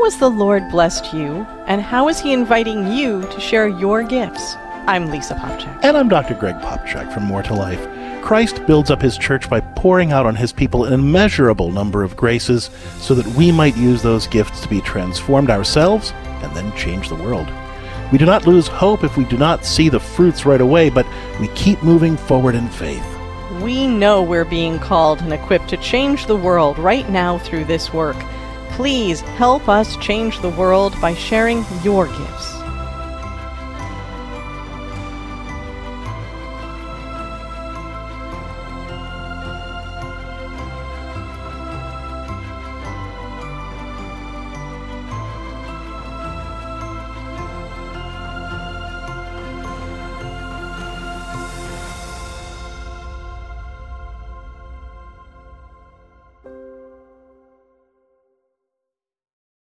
has the Lord blessed you, and how is He inviting you to share your gifts? I'm Lisa Popchak. And I'm Dr. Greg Popchak from More to Life. Christ builds up His church by pouring out on His people an immeasurable number of graces so that we might use those gifts to be transformed ourselves and then change the world. We do not lose hope if we do not see the fruits right away, but we keep moving forward in faith. We know we're being called and equipped to change the world right now through this work. Please help us change the world by sharing your gifts.